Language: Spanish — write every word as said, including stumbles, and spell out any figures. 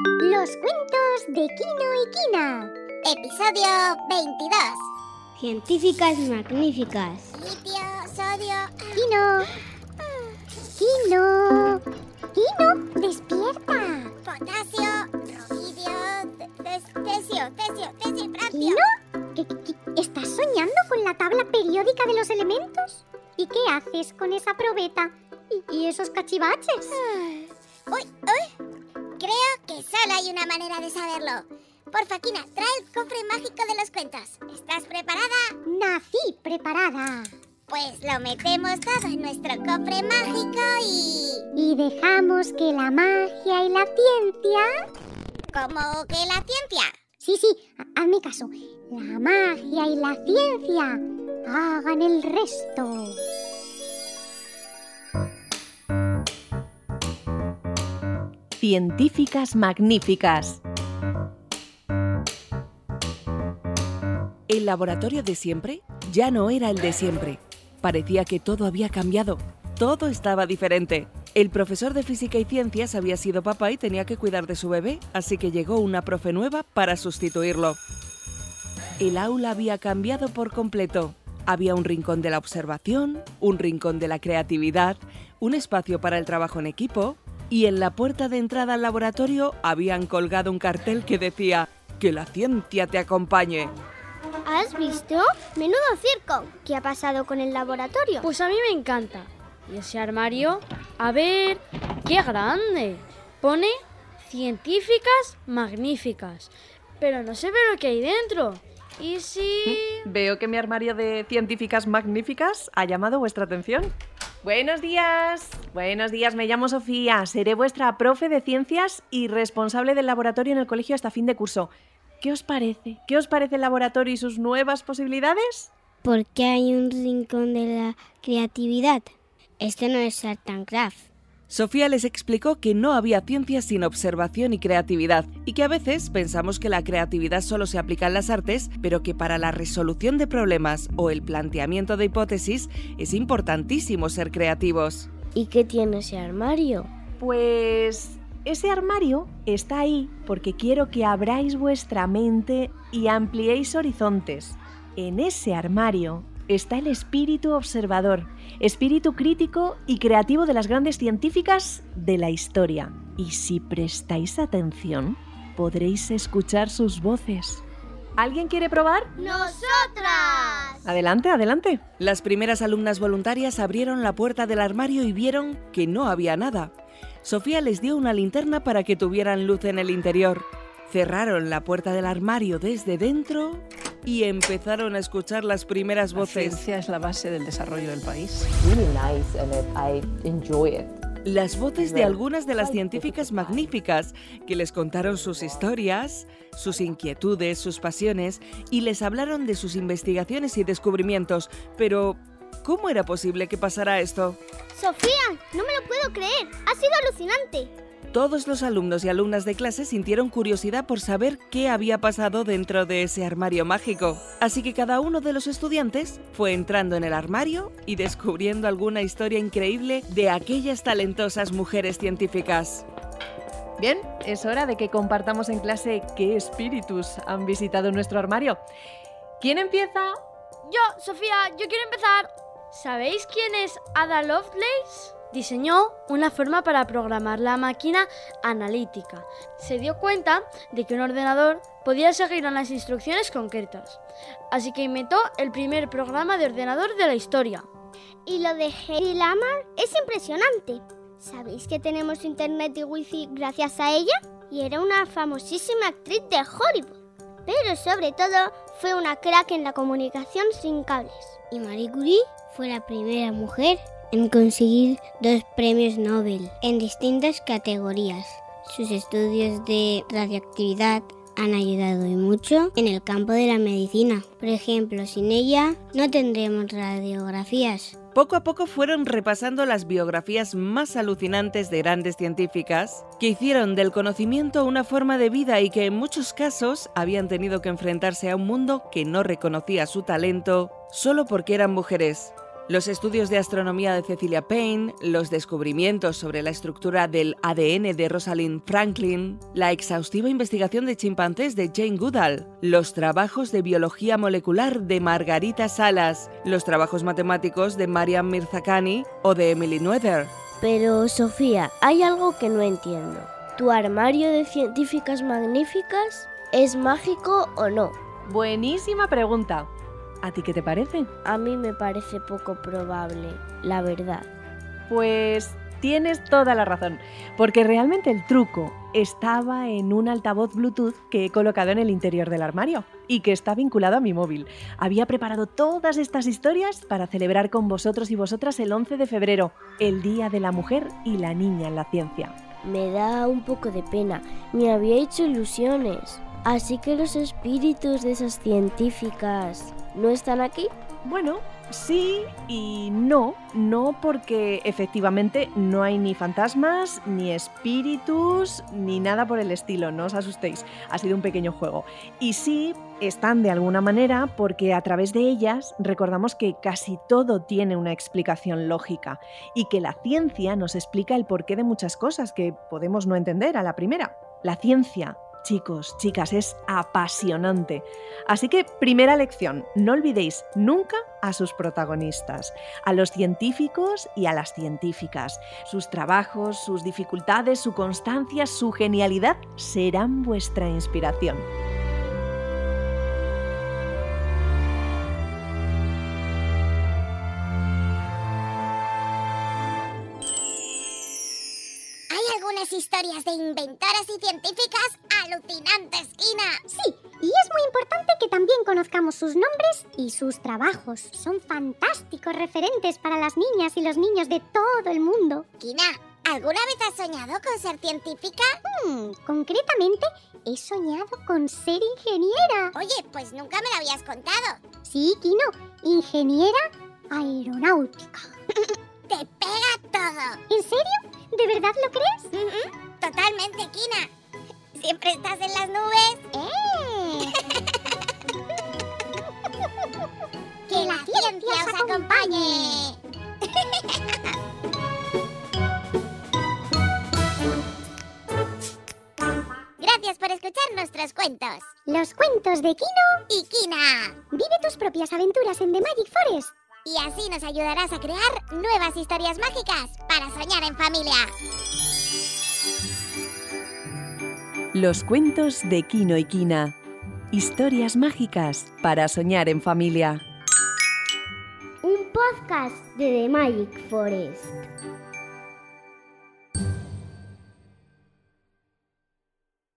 Los cuentos de Kino y Kina. Episodio veintidós. Científicas magníficas. Litio, sodio... Kino. Kino. Kino, despierta. Potasio, rubidio, ce- cesio, cesio, cesio y francio. ¿Kino? ¿Qué, qué, qué? ¿Estás soñando con la tabla periódica de los elementos? ¿Y qué haces con esa probeta y, y esos cachivaches? Uy, uy. Creo que solo hay una manera de saberlo. Porfa, Kina, trae el cofre mágico de los cuentos. ¿Estás preparada? Nací preparada. Pues lo metemos todo en nuestro cofre mágico y... Y dejamos que la magia y la ciencia... ¿Cómo que la ciencia? Sí, sí, ha- hazme caso. La magia y la ciencia hagan el resto. Científicas magníficas. El laboratorio de siempre ya no era el de siempre. Parecía que todo había cambiado. Todo estaba diferente. El profesor de física y ciencias había sido papá y tenía que cuidar de su bebé, así que llegó una profe nueva para sustituirlo. El aula había cambiado por completo. Había un rincón de la observación, un rincón de la creatividad, un espacio para el trabajo en equipo, y en la puerta de entrada al laboratorio habían colgado un cartel que decía «Que la ciencia te acompañe». ¿Has visto? Menudo circo. ¿Qué ha pasado con el laboratorio? Pues a mí me encanta. ¿Y ese armario? A ver, ¡qué grande! Pone científicas magníficas. Pero no se ve lo que hay dentro. ¿Y si...? Veo que mi armario de científicas magníficas ha llamado vuestra atención. Buenos días. Buenos días, me llamo Sofía. Seré vuestra profe de ciencias y responsable del laboratorio en el colegio hasta fin de curso. ¿Qué os parece? ¿Qué os parece el laboratorio y sus nuevas posibilidades? ¿Por qué hay un rincón de la creatividad? Este no es Art and Craft. Sofía les explicó que no había ciencia sin observación y creatividad, y que a veces pensamos que la creatividad solo se aplica en las artes, pero que para la resolución de problemas o el planteamiento de hipótesis es importantísimo ser creativos. ¿Y qué tiene ese armario? Pues ese armario está ahí porque quiero que abráis vuestra mente y ampliéis horizontes. En ese armario está el espíritu observador, espíritu crítico y creativo de las grandes científicas de la historia. Y si prestáis atención, podréis escuchar sus voces. ¿Alguien quiere probar? ¡Nosotras! Adelante, adelante. Las primeras alumnas voluntarias abrieron la puerta del armario y vieron que no había nada. Sofía les dio una linterna para que tuvieran luz en el interior. Cerraron la puerta del armario desde dentro y empezaron a escuchar las primeras voces. La ciencia es la base del desarrollo del país. Really nice and it, I enjoy it. Las voces de algunas de las científicas magníficas que les contaron sus historias, sus inquietudes, sus pasiones y les hablaron de sus investigaciones y descubrimientos. Pero, ¿cómo era posible que pasara esto? ¡Sofía! ¡No me lo puedo creer! ¡Ha sido alucinante! Todos los alumnos y alumnas de clase sintieron curiosidad por saber qué había pasado dentro de ese armario mágico. Así que cada uno de los estudiantes fue entrando en el armario y descubriendo alguna historia increíble de aquellas talentosas mujeres científicas. Bien, es hora de que compartamos en clase qué espíritus han visitado nuestro armario. ¿Quién empieza? Yo, Sofía, yo quiero empezar. ¿Sabéis quién es Ada Lovelace? Diseñó una forma para programar la máquina analítica. Se dio cuenta de que un ordenador podía seguir unas instrucciones concretas. Así que inventó el primer programa de ordenador de la historia. Y lo de Hedy Lamarr es impresionante. ¿Sabéis que tenemos internet y wifi gracias a ella? Y era una famosísima actriz de Hollywood. Pero sobre todo fue una crack en la comunicación sin cables. Y Marie Curie fue la primera mujer en conseguir dos premios Nobel en distintas categorías. Sus estudios de radioactividad han ayudado y mucho en el campo de la medicina. Por ejemplo, sin ella no tendremos radiografías. Poco a poco fueron repasando las biografías más alucinantes de grandes científicas que hicieron del conocimiento una forma de vida y que en muchos casos habían tenido que enfrentarse a un mundo que no reconocía su talento solo porque eran mujeres. Los estudios de astronomía de Cecilia Payne, los descubrimientos sobre la estructura del A D N de Rosalind Franklin, la exhaustiva investigación de chimpancés de Jane Goodall, los trabajos de biología molecular de Margarita Salas, los trabajos matemáticos de Mariam Mirzakhani o de Emily Noether. Pero, Sofía, hay algo que no entiendo. ¿Tu armario de científicas magníficas es mágico o no? Buenísima pregunta. ¿A ti qué te parece? A mí me parece poco probable, la verdad. Pues tienes toda la razón, porque realmente el truco estaba en un altavoz Bluetooth que he colocado en el interior del armario y que está vinculado a mi móvil. Había preparado todas estas historias para celebrar con vosotros y vosotras el once de febrero, el Día de la Mujer y la Niña en la Ciencia. Me da un poco de pena, me había hecho ilusiones. Así que los espíritus de esas científicas ¿no están aquí? Bueno, sí y no. No porque efectivamente no hay ni fantasmas, ni espíritus, ni nada por el estilo, no os asustéis. Ha sido un pequeño juego. Y sí están de alguna manera porque a través de ellas recordamos que casi todo tiene una explicación lógica y que la ciencia nos explica el porqué de muchas cosas que podemos no entender a la primera. La ciencia, chicos, chicas, es apasionante. Así que, primera lección, no olvidéis nunca a sus protagonistas, a los científicos y a las científicas. Sus trabajos, sus dificultades, su constancia, su genialidad serán vuestra inspiración. Historias de inventoras y científicas alucinantes, Kina. Sí, y es muy importante que también conozcamos sus nombres y sus trabajos. Son fantásticos referentes para las niñas y los niños de todo el mundo. Kina, ¿alguna vez has soñado con ser científica? Hmm, concretamente, he soñado con ser ingeniera. Oye, pues nunca me lo habías contado. Sí, Kino, ingeniera aeronáutica. ¡Te pega todo! ¿En serio? ¿De verdad lo crees? Uh-huh. Totalmente, Kina. Siempre estás en las nubes. ¡Eh! ¡Que la ciencia os acompañe! Gracias por escuchar nuestros cuentos. Los cuentos de Kino y Kina. Vive tus propias aventuras en The Magic Forest. Y así nos ayudarás a crear nuevas historias mágicas para soñar en familia. Los cuentos de Kino y Kina. Historias mágicas para soñar en familia. Un podcast de The Magic Forest.